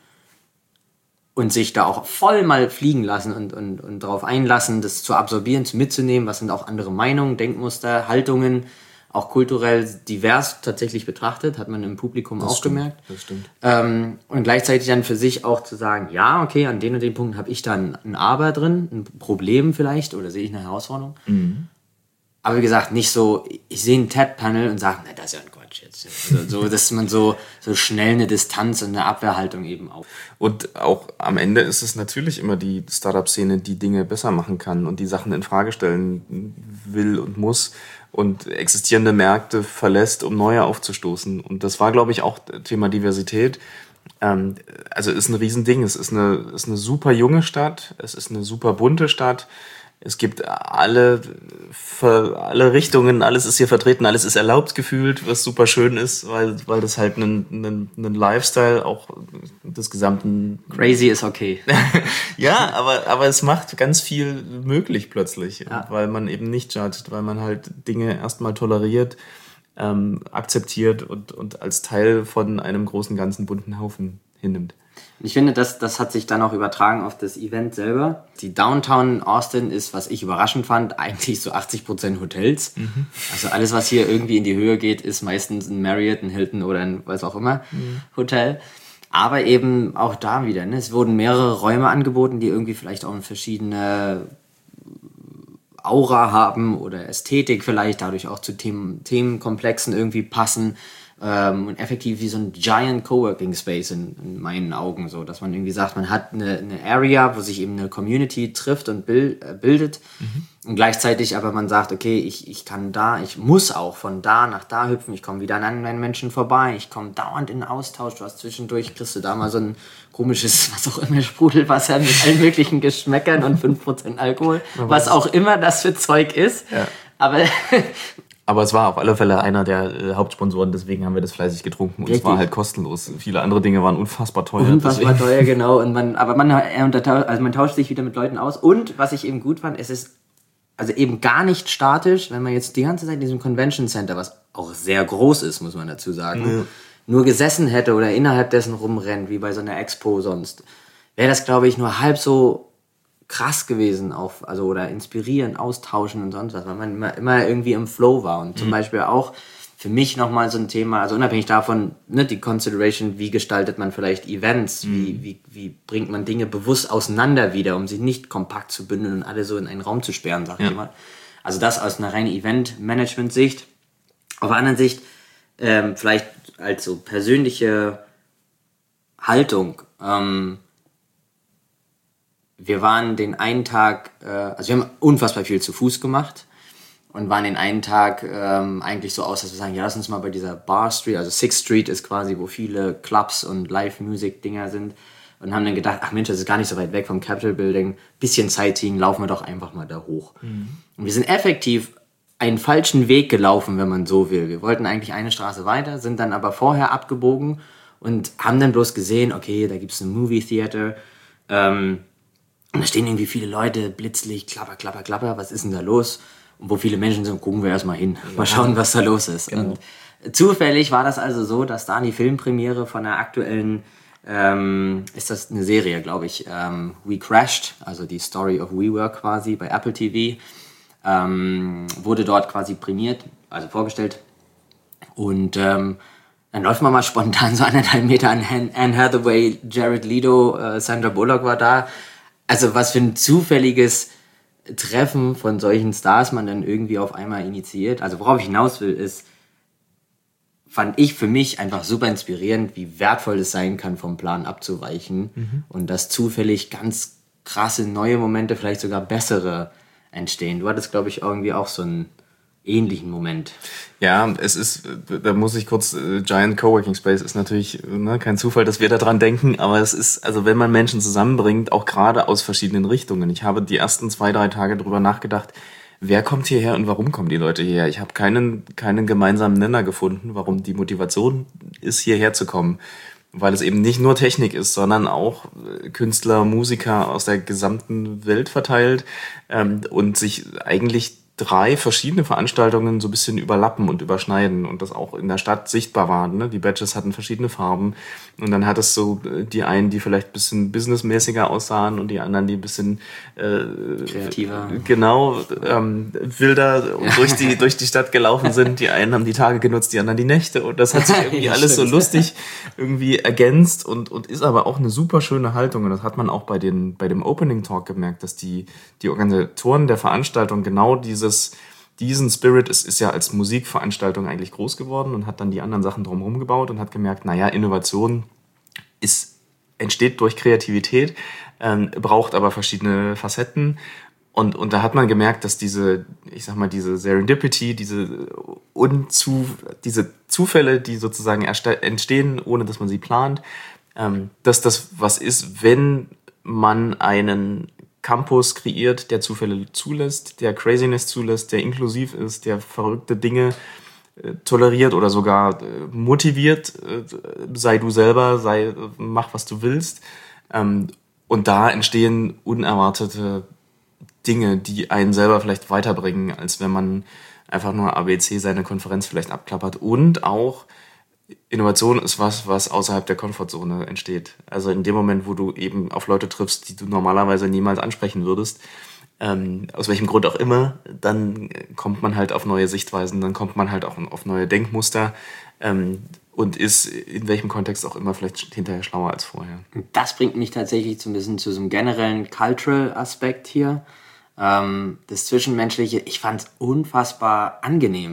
und sich da auch voll mal fliegen lassen und, und, und darauf einlassen, das zu absorbieren, zu mitzunehmen, was sind auch andere Meinungen, Denkmuster, Haltungen, auch kulturell divers tatsächlich betrachtet, hat man im Publikum das auch stimmt, gemerkt. Das stimmt. Ähm, und gleichzeitig dann für sich auch zu sagen, ja, okay, an den und den Punkten habe ich dann ein Aber drin, ein Problem vielleicht oder sehe ich eine Herausforderung. Mhm. Aber wie gesagt, nicht so, ich sehe ein T E D-Panel und sage, na, das ist ja ein Quatsch jetzt. Also, so, dass man so, so schnell eine Distanz und eine Abwehrhaltung eben auf. Und auch am Ende ist es natürlich immer die Startup-Szene, die Dinge besser machen kann und die Sachen in Frage stellen will und muss und existierende Märkte verlässt, um neue aufzustoßen. Und das war, glaube ich, auch Thema Diversität. Ähm, also ist ein Riesending. Es ist eine, ist eine super junge Stadt. Es ist eine super bunte Stadt. Es gibt alle, alle Richtungen, alles ist hier vertreten, alles ist erlaubt gefühlt, was super schön ist, weil, weil das halt einen, einen, einen Lifestyle auch des gesamten... Crazy ist okay. Ja, aber, aber es macht ganz viel möglich plötzlich, ja. Weil man eben nicht judgt, weil man halt Dinge erstmal toleriert, ähm, akzeptiert und, und als Teil von einem großen, ganzen bunten Haufen hinnimmt. Ich finde, das, das hat sich dann auch übertragen auf das Event selber. Die Downtown Austin ist, was ich überraschend fand, eigentlich so achtzig Prozent Hotels. Mhm. Also alles, was hier irgendwie in die Höhe geht, ist meistens ein Marriott, ein Hilton oder ein was auch immer mhm. Hotel. Aber eben auch da wieder, ne? Es wurden mehrere Räume angeboten, die irgendwie vielleicht auch eine verschiedene Aura haben oder Ästhetik vielleicht, dadurch auch zu Themen, Themenkomplexen irgendwie passen. ähm, und effektiv wie so ein giant Coworking Space in, in meinen Augen, so, dass man irgendwie sagt, man hat eine, eine Area, wo sich eben eine Community trifft und bild, äh, bildet mhm. und gleichzeitig aber man sagt, okay, ich, ich kann da, ich muss auch von da nach da hüpfen, ich komme wieder an anderen Menschen vorbei, ich komme dauernd in den Austausch, du hast zwischendurch, kriegst du da mal so ein komisches, was auch immer, Sprudelwasser mit allen möglichen Geschmäckern und fünf Prozent Alkohol, was auch immer das für Zeug ist, ja. aber... Aber es war auf alle Fälle einer der äh, Hauptsponsoren, deswegen haben wir das fleißig getrunken und Richtig. Es war halt kostenlos. Viele andere Dinge waren unfassbar teuer. Unfassbar deswegen. teuer, genau. Und man, aber man, also man tauscht sich wieder mit Leuten aus. Und was ich eben gut fand, es ist also eben gar nicht statisch, wenn man jetzt die ganze Zeit in diesem Convention Center, was auch sehr groß ist, muss man dazu sagen, ja. nur gesessen hätte oder innerhalb dessen rumrennt, wie bei so einer Expo sonst, wäre das, glaube ich, nur halb so krass gewesen, auf, also oder inspirieren, austauschen und sonst was, weil man immer, immer irgendwie im Flow war. Und zum mhm. Beispiel auch für mich nochmal so ein Thema, also unabhängig davon, ne, die Consideration, wie gestaltet man vielleicht Events, mhm. wie, wie, wie bringt man Dinge bewusst auseinander wieder, um sie nicht kompakt zu bündeln und alle so in einen Raum zu sperren, sag ja. ich mal. Also das aus einer reinen Event-Management-Sicht. Auf der anderen Sicht, ähm, vielleicht als so persönliche Haltung, ähm, wir waren den einen Tag, äh, also wir haben unfassbar viel zu Fuß gemacht und waren den einen Tag ähm, eigentlich so aus, dass wir sagen, ja, lass uns mal bei dieser Bar Street, also Sixth Street ist quasi, wo viele Clubs und Live-Music-Dinger sind und haben dann gedacht, ach Mensch, das ist gar nicht so weit weg vom Capitol Building, bisschen Sightseeing, laufen wir doch einfach mal da hoch. Mhm. Und wir sind effektiv einen falschen Weg gelaufen, wenn man so will. Wir wollten eigentlich eine Straße weiter, sind dann aber vorher abgebogen und haben dann bloß gesehen, okay, da gibt's ein Movie Theater, ähm, und da stehen irgendwie viele Leute, Blitzlicht, klapper, klapper, klapper, was ist denn da los? Und wo viele Menschen sind, gucken wir erstmal hin, ja. mal schauen, was da los ist. Genau. Und zufällig war das also so, dass da die Filmpremiere von der aktuellen, ähm, ist das eine Serie, glaube ich, ähm, We Crashed, also die Story of WeWork quasi bei Apple T V, ähm, wurde dort quasi prämiert, also vorgestellt. Und ähm, dann läuft man mal spontan so anderthalb Meter an Anne Hathaway, Jared Leto, äh, Sandra Bullock war da. Also was für ein zufälliges Treffen von solchen Stars man dann irgendwie auf einmal initiiert. Also worauf ich hinaus will, ist, fand ich für mich einfach super inspirierend, wie wertvoll es sein kann, vom Plan abzuweichen mhm. und dass zufällig ganz krasse neue Momente, vielleicht sogar bessere entstehen. Du hattest, glaube ich, irgendwie auch so einen ähnlichen Moment. Ja, es ist, da muss ich kurz, äh, Giant Coworking Space ist natürlich ne, kein Zufall, dass wir da dran denken, aber es ist, also wenn man Menschen zusammenbringt, auch gerade aus verschiedenen Richtungen. Ich habe die ersten zwei, drei Tage drüber nachgedacht, wer kommt hierher und warum kommen die Leute hierher? Ich habe keinen, keinen gemeinsamen Nenner gefunden, warum die Motivation ist, hierher zu kommen. Weil es eben nicht nur Technik ist, sondern auch Künstler, Musiker aus der gesamten Welt verteilt ähm, und sich eigentlich drei verschiedene Veranstaltungen so ein bisschen überlappen und überschneiden und das auch in der Stadt sichtbar war. Ne? Die Badges hatten verschiedene Farben und dann hat es so die einen, die vielleicht ein bisschen businessmäßiger aussahen und die anderen, die ein bisschen äh, kreativer, genau, ähm, wilder und durch die durch die Stadt gelaufen sind. Die einen haben die Tage genutzt, die anderen die Nächte und das hat sich irgendwie ja, alles stimmt. so lustig irgendwie ergänzt und und ist aber auch eine super schöne Haltung und das hat man auch bei den bei dem Opening Talk gemerkt, dass die die Organisatoren der Veranstaltung genau dieses diesen Spirit ist, ist ja als Musikveranstaltung eigentlich groß geworden und hat dann die anderen Sachen drumherum gebaut und hat gemerkt, naja, Innovation ist, entsteht durch Kreativität, ähm, braucht aber verschiedene Facetten. Und, und da hat man gemerkt, dass diese, ich sag mal, diese Serendipity, diese, Unzu, diese Zufälle, die sozusagen entstehen, ohne dass man sie plant, ähm, dass das was ist, wenn man einen Campus kreiert, der Zufälle zulässt, der Craziness zulässt, der inklusiv ist, der verrückte Dinge äh, toleriert oder sogar äh, motiviert, äh, sei du selber, sei, mach was du willst. Ähm, und da entstehen unerwartete Dinge, die einen selber vielleicht weiterbringen, als wenn man einfach nur A B C seine Konferenz vielleicht abklappert. Und auch Innovation ist was, was außerhalb der Komfortzone entsteht. Also in dem Moment, wo du eben auf Leute triffst, die du normalerweise niemals ansprechen würdest, ähm, aus welchem Grund auch immer, dann kommt man halt auf neue Sichtweisen, dann kommt man halt auch auf neue Denkmuster ähm, und ist in welchem Kontext auch immer vielleicht hinterher schlauer als vorher. Das bringt mich tatsächlich so ein bisschen zu so einem generellen Cultural-Aspekt hier. Ähm, das Zwischenmenschliche, ich fand es unfassbar angenehm.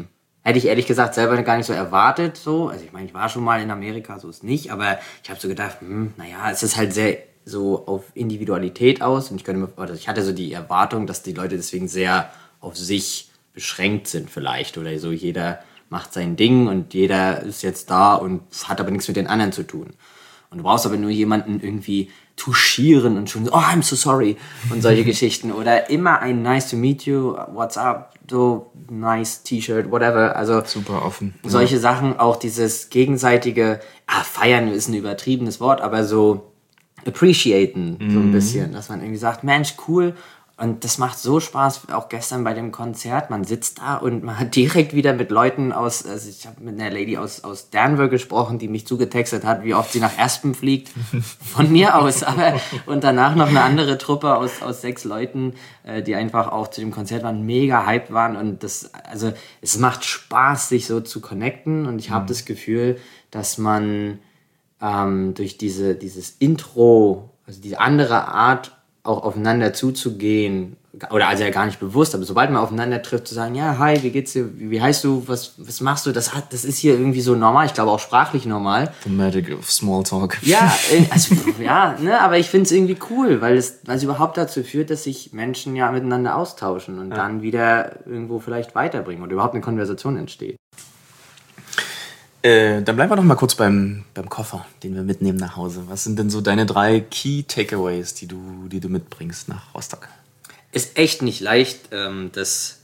Hätte ich ehrlich gesagt selber gar nicht so erwartet. So. Also ich meine, ich war schon mal in Amerika, so ist nicht, aber ich habe so gedacht, hm, naja, es ist halt sehr so auf Individualität aus. Und ich könnte mir, oder ich hatte so die Erwartung, dass die Leute deswegen sehr auf sich beschränkt sind vielleicht. Oder so jeder macht sein Ding und jeder ist jetzt da und hat aber nichts mit den anderen zu tun. Und du brauchst aber nur jemanden irgendwie touchieren und schon so, oh, I'm so sorry und solche Geschichten. Oder immer ein nice to meet you, what's up, so nice T-Shirt, whatever. Also super offen. Solche ja. Sachen, auch dieses gegenseitige, ah, feiern ist ein übertriebenes Wort, aber so appreciaten mhm. so ein bisschen, dass man irgendwie sagt, Mensch, cool. Und das macht so Spaß, auch gestern bei dem Konzert. Man sitzt da und man hat direkt wieder mit Leuten aus, also ich habe mit einer Lady aus, aus Denver gesprochen, die mich zugetextet hat, wie oft sie nach Aspen fliegt. Von mir aus. Aber, und danach noch eine andere Truppe aus, aus sechs Leuten, äh, die einfach auch zu dem Konzert waren, mega hyped waren. Und das, also es macht Spaß, sich so zu connecten. Und ich habe mhm. das Gefühl, dass man ähm, durch diese, dieses Intro, also diese andere Art, auch aufeinander zuzugehen, oder also ja gar nicht bewusst, aber sobald man aufeinander trifft, zu sagen, ja, hi, wie geht's dir, wie, wie heißt du, was, was machst du, das hat, das ist hier irgendwie so normal, ich glaube auch sprachlich normal. The magic of small talk. Ja, also, ja, ne, aber ich finde es irgendwie cool, weil es, weil es überhaupt dazu führt, dass sich Menschen ja miteinander austauschen und ja. dann wieder irgendwo vielleicht weiterbringen oder überhaupt eine Konversation entsteht. Äh, dann bleiben wir doch mal kurz beim, beim Koffer, den wir mitnehmen nach Hause. Was sind denn so deine drei Key Takeaways, die du, die du mitbringst nach Rostock? Ist echt nicht leicht, ähm, das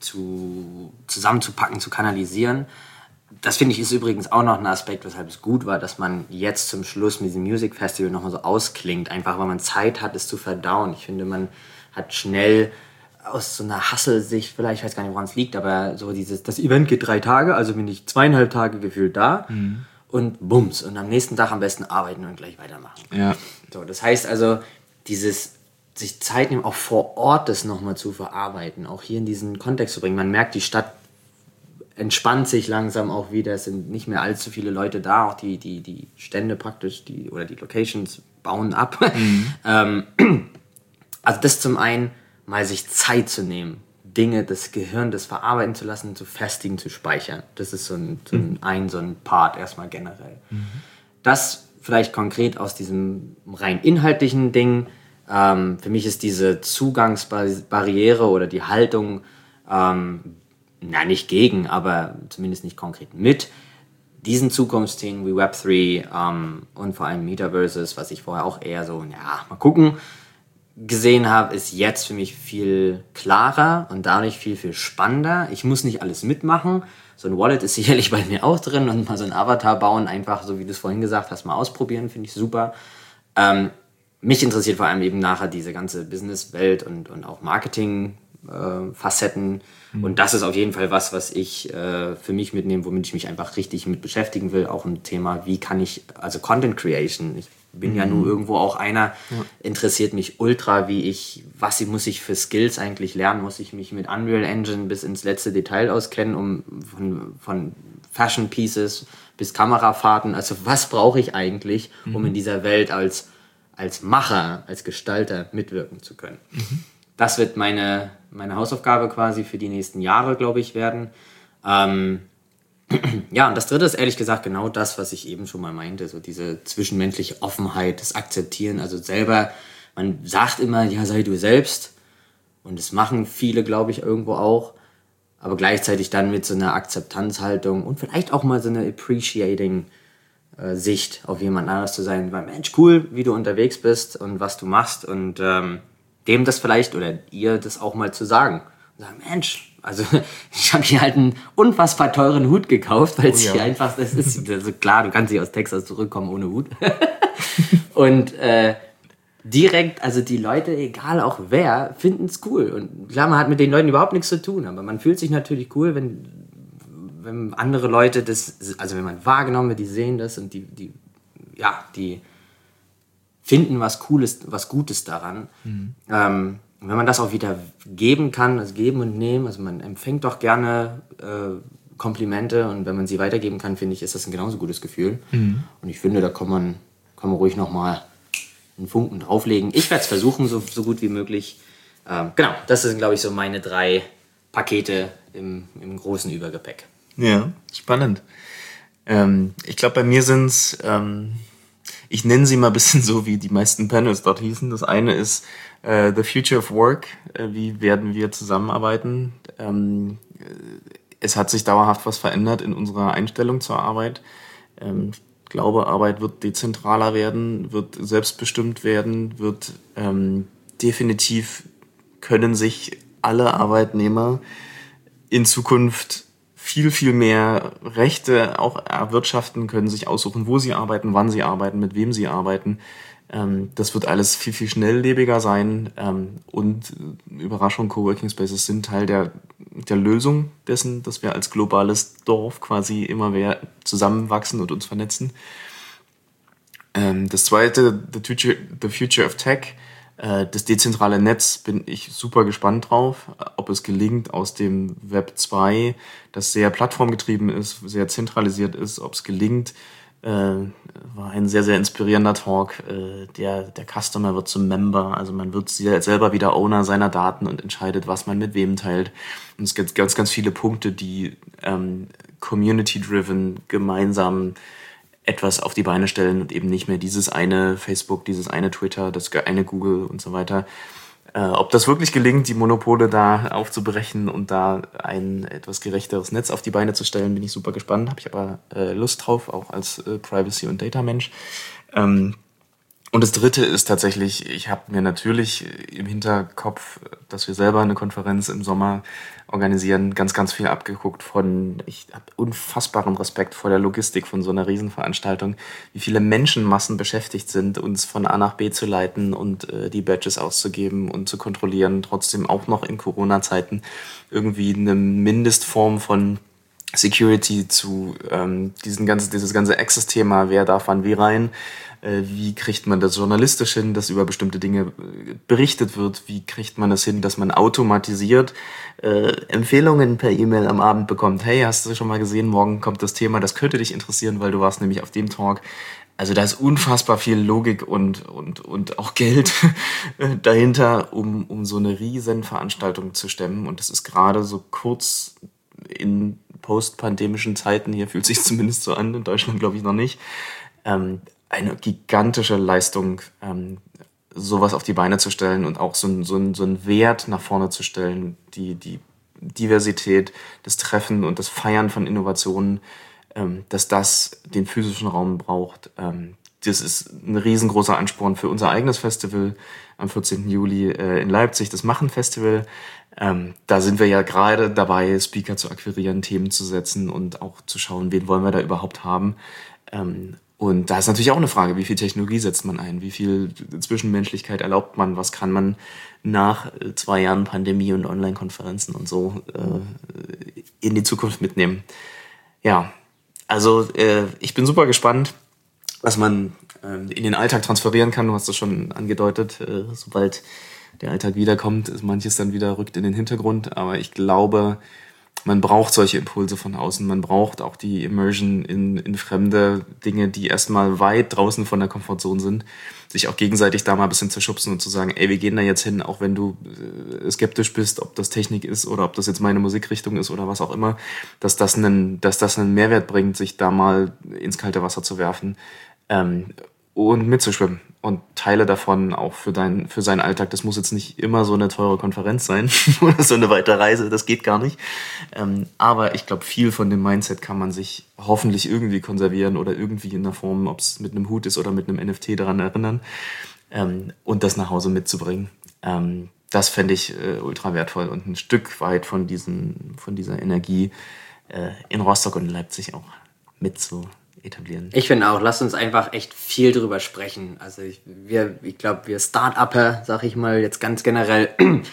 zu, zusammenzupacken, zu kanalisieren. Das finde ich ist übrigens auch noch ein Aspekt, weshalb es gut war, dass man jetzt zum Schluss mit diesem Music Festival nochmal so ausklingt. Einfach, weil man Zeit hat, es zu verdauen. Ich finde, man hat schnell aus so einer Hustle-Sicht, vielleicht, ich weiß gar nicht, woran es liegt, aber so dieses, das Event geht drei Tage, also bin ich zweieinhalb Tage gefühlt da mhm. und bums. Und am nächsten Tag am besten arbeiten und gleich weitermachen. Ja. So, das heißt also, dieses sich Zeit nehmen, auch vor Ort das nochmal zu verarbeiten, auch hier in diesen Kontext zu bringen. Man merkt, die Stadt entspannt sich langsam auch wieder, es sind nicht mehr allzu viele Leute da, auch die, die, die Stände praktisch, die, oder die Locations bauen ab. Mhm. ähm, also das zum einen, mal sich Zeit zu nehmen, Dinge, das Gehirn, das verarbeiten zu lassen, zu festigen, zu speichern. Das ist so ein, so ein, ein, so ein Part erstmal generell. Mhm. Das vielleicht konkret aus diesem rein inhaltlichen Ding. Ähm, für mich ist diese Zugangsbarriere oder die Haltung, ähm, na nicht gegen, aber zumindest nicht konkret mit diesen Zukunftsthemen wie Web drei ähm, und vor allem Metaverses, was ich vorher auch eher so, ja, mal gucken, gesehen habe, ist jetzt für mich viel klarer und dadurch viel, viel spannender. Ich muss nicht alles mitmachen. So ein Wallet ist sicherlich bei mir auch drin und mal so ein Avatar bauen, einfach so wie du es vorhin gesagt hast, mal ausprobieren, finde ich super. Ähm, mich interessiert vor allem eben nachher diese ganze Businesswelt und, und auch Marketing-Facetten. Äh, mhm. Und das ist auf jeden Fall was, was ich äh, für mich mitnehme, womit ich mich einfach richtig mit beschäftigen will. Auch ein Thema, wie kann ich, also Content Creation. Ich bin mhm. ja nur irgendwo auch einer, ja. interessiert mich ultra, wie ich, was muss ich für Skills eigentlich lernen, muss ich mich mit Unreal Engine bis ins letzte Detail auskennen, um von, von Fashion Pieces bis Kamerafahrten, also was brauche ich eigentlich, mhm. um in dieser Welt als, als Macher, als Gestalter mitwirken zu können. Mhm. Das wird meine, meine Hausaufgabe quasi für die nächsten Jahre, glaube ich, werden. Ähm, Ja, und das dritte ist ehrlich gesagt genau das, was ich eben schon mal meinte, so diese zwischenmenschliche Offenheit, das Akzeptieren, also selber, man sagt immer, ja, sei du selbst und das machen viele, glaube ich, irgendwo auch, aber gleichzeitig dann mit so einer Akzeptanzhaltung und vielleicht auch mal so eine appreciating äh, Sicht auf jemand anderes zu sein, weil Mensch, cool, wie du unterwegs bist und was du machst und ähm, dem das vielleicht oder ihr das auch mal zu sagen und sagen, Mensch, also ich habe hier halt einen unfassbar teuren Hut gekauft, weil es oh, ja. hier einfach, das ist also klar, du kannst nicht aus Texas zurückkommen ohne Hut. Und äh, direkt, also die Leute, egal auch wer, finden es cool. Und klar, man hat mit den Leuten überhaupt nichts zu tun, aber man fühlt sich natürlich cool, wenn, wenn andere Leute das, also wenn man wahrgenommen wird, die sehen das und die, die, ja, die finden was Cooles, was Gutes daran. Mhm. Ähm, Und wenn man das auch wieder geben kann, also geben und nehmen, also man empfängt doch gerne äh, Komplimente und wenn man sie weitergeben kann, finde ich, ist das ein genauso gutes Gefühl. Mhm. Und ich finde, da kann man, kann man ruhig nochmal einen Funken drauflegen. Ich werde es versuchen, so, so gut wie möglich. Ähm, genau, das sind, glaube ich, so meine drei Pakete im, im großen Übergepäck. Ja, spannend. Ähm, ich glaube, bei mir sind es, ähm, ich nenne sie mal ein bisschen so, wie die meisten Panels dort hießen. Das eine ist äh, The Future of Work. Äh, wie werden wir zusammenarbeiten? Ähm, es hat sich dauerhaft was verändert in unserer Einstellung zur Arbeit. Ähm, ich glaube, Arbeit wird dezentraler werden, wird selbstbestimmt werden, wird ähm, definitiv können sich alle Arbeitnehmer in Zukunft viel, viel mehr Rechte auch erwirtschaften, können sich aussuchen, wo sie arbeiten, wann sie arbeiten, mit wem sie arbeiten. Ähm, das wird alles viel, viel schnelllebiger sein. Ähm, und äh, Überraschung, Coworking Spaces sind Teil der, der Lösung dessen, dass wir als globales Dorf quasi immer mehr zusammenwachsen und uns vernetzen. Ähm, das zweite, the future, the future of Tech. Das dezentrale Netz bin ich super gespannt drauf, ob es gelingt aus dem Web zwei, das sehr plattformgetrieben ist, sehr zentralisiert ist, ob es gelingt, äh, war ein sehr, sehr inspirierender Talk, äh, der, der Customer wird zum Member, also man wird selber wieder Owner seiner Daten und entscheidet, was man mit wem teilt. Und es gibt ganz, ganz viele Punkte, die ähm, community-driven gemeinsam etwas auf die Beine stellen und eben nicht mehr dieses eine Facebook, dieses eine Twitter, das eine Google und so weiter. Äh, ob das wirklich gelingt, die Monopole da aufzubrechen und da ein etwas gerechteres Netz auf die Beine zu stellen, bin ich super gespannt. Habe ich aber äh, Lust drauf, auch als äh, Privacy- und Data-Mensch. Ähm, Und das Dritte ist tatsächlich, ich habe mir natürlich im Hinterkopf, dass wir selber eine Konferenz im Sommer organisieren, ganz, ganz viel abgeguckt von, ich habe unfassbaren Respekt vor der Logistik von so einer Riesenveranstaltung, wie viele Menschenmassen beschäftigt sind, uns von A nach B zu leiten und äh, die Badges auszugeben und zu kontrollieren, trotzdem auch noch in Corona-Zeiten irgendwie eine Mindestform von Security zu ähm, diesen ganzen, dieses ganze Access-Thema, wer darf wann wie rein, äh, wie kriegt man das journalistisch hin, dass über bestimmte Dinge äh, berichtet wird, wie kriegt man das hin, dass man automatisiert äh, Empfehlungen per E-Mail am Abend bekommt. Hey, hast du schon mal gesehen, morgen kommt das Thema, das könnte dich interessieren, weil du warst nämlich auf dem Talk. Also da ist unfassbar viel Logik und, und, und auch Geld dahinter, um, um so eine riesen Veranstaltung zu stemmen. Und das ist gerade so kurz in postpandemischen Zeiten, hier fühlt sich zumindest so an, in Deutschland glaube ich noch nicht, ähm, eine gigantische Leistung, ähm, sowas auf die Beine zu stellen und auch so ein, so ein, so ein Wert nach vorne zu stellen, die, die Diversität, das Treffen und das Feiern von Innovationen, ähm, dass das den physischen Raum braucht. Ähm, das ist ein riesengroßer Ansporn für unser eigenes Festival am vierzehnten Juli äh, in Leipzig, das Machen-Festival. Ähm, da sind wir ja gerade dabei, Speaker zu akquirieren, Themen zu setzen und auch zu schauen, wen wollen wir da überhaupt haben. Ähm, und da ist natürlich auch eine Frage, wie viel Technologie setzt man ein, wie viel Zwischenmenschlichkeit erlaubt man, was kann man nach zwei Jahren Pandemie und Online-Konferenzen und so äh, in die Zukunft mitnehmen. Ja, also äh, ich bin super gespannt, was man äh, in den Alltag transferieren kann. Du hast es schon angedeutet, äh, sobald der Alltag wiederkommt, ist manches dann wieder rückt in den Hintergrund. Aber ich glaube, man braucht solche Impulse von außen. Man braucht auch die Immersion in, in fremde Dinge, die erstmal weit draußen von der Komfortzone sind. Sich auch gegenseitig da mal ein bisschen zu schubsen und zu sagen, ey, wir gehen da jetzt hin, auch wenn du äh, skeptisch bist, ob das Technik ist oder ob das jetzt meine Musikrichtung ist oder was auch immer, dass das einen, dass das einen Mehrwert bringt, sich da mal ins kalte Wasser zu werfen. Ähm, und mitzuschwimmen und Teile davon auch für dein, für seinen Alltag. Das muss jetzt nicht immer so eine teure Konferenz sein oder so eine weite Reise, das geht gar nicht. Ähm, aber ich glaube, viel von dem Mindset kann man sich hoffentlich irgendwie konservieren oder irgendwie in der Form, ob es mit einem Hut ist oder mit einem N F T daran erinnern, ähm, und das nach Hause mitzubringen. Ähm, das fände ich äh, ultra wertvoll und ein Stück weit von diesen, von dieser Energie äh, in Rostock und in Leipzig auch mit zu etablieren. Ich finde auch, lasst uns einfach echt viel drüber sprechen. Also ich, wir, ich glaube, wir Start-Upper, sag ich mal, jetzt ganz generell,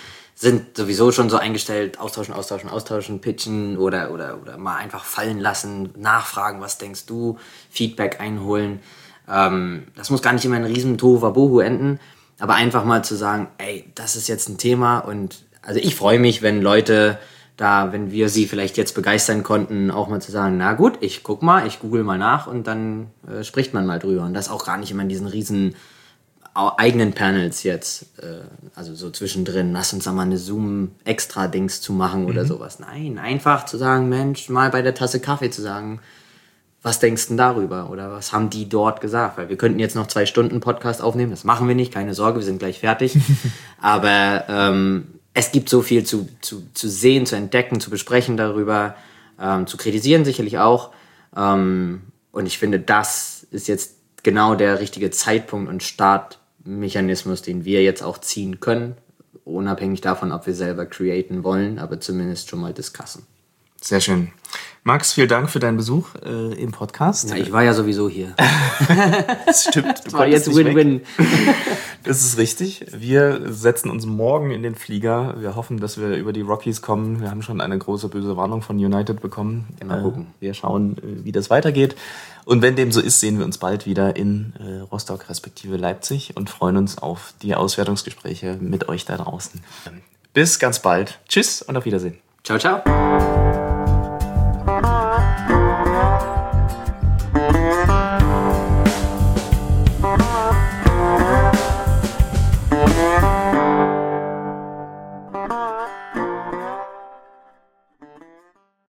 sind sowieso schon so eingestellt, austauschen, austauschen, austauschen, pitchen oder, oder, oder mal einfach fallen lassen, nachfragen, was denkst du, Feedback einholen. Ähm, das muss gar nicht immer ein riesen Tohuwabohu enden, aber einfach mal zu sagen, ey, das ist jetzt ein Thema und also ich freue mich, wenn Leute da, wenn wir sie vielleicht jetzt begeistern konnten, auch mal zu sagen, na gut, ich guck mal, ich google mal nach und dann äh, spricht man mal drüber. Und das auch gar nicht immer in diesen riesen eigenen Panels jetzt, äh, also so zwischendrin, lass uns da mal eine Zoom-Extra-Dings zu machen oder mhm. sowas. Nein, einfach zu sagen, Mensch, mal bei der Tasse Kaffee zu sagen, was denkst du denn darüber? Oder was haben die dort gesagt? Weil wir könnten jetzt noch zwei Stunden Podcast aufnehmen, das machen wir nicht, keine Sorge, wir sind gleich fertig. Aber ähm, es gibt so viel zu, zu, zu sehen, zu entdecken, zu besprechen darüber, ähm, zu kritisieren sicherlich auch. Ähm, und ich finde, das ist jetzt genau der richtige Zeitpunkt und Startmechanismus, den wir jetzt auch ziehen können, unabhängig davon, ob wir selber createn wollen, aber zumindest schon mal discussen. Sehr schön. Max, vielen Dank für deinen Besuch äh, im Podcast. Ja, ich war ja sowieso hier. Das stimmt. Das war jetzt Win-Win. Das ist richtig. Wir setzen uns morgen in den Flieger. Wir hoffen, dass wir über die Rockies kommen. Wir haben schon eine große böse Warnung von United bekommen. Mal gucken. Wir schauen, wie das weitergeht. Und wenn dem so ist, sehen wir uns bald wieder in äh, Rostock respektive Leipzig und freuen uns auf die Auswertungsgespräche mit euch da draußen. Bis ganz bald. Tschüss und auf Wiedersehen. Ciao, ciao.